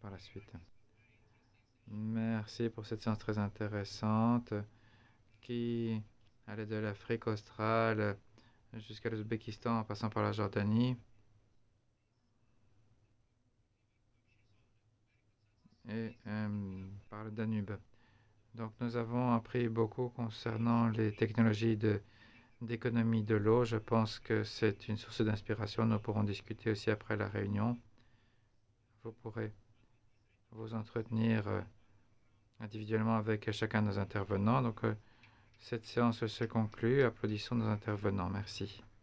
par la suite. Merci pour cette séance très intéressante qui allait de l'Afrique australe jusqu'à l'Ouzbékistan en passant par la Jordanie et par le Danube. Donc nous avons appris beaucoup concernant les technologies d'économie de l'eau. Je pense que c'est une source d'inspiration. Nous pourrons discuter aussi après la réunion. Vous pourrez vous entretenir individuellement avec chacun de nos intervenants. Donc cette séance se conclut. Applaudissons nos intervenants. Merci.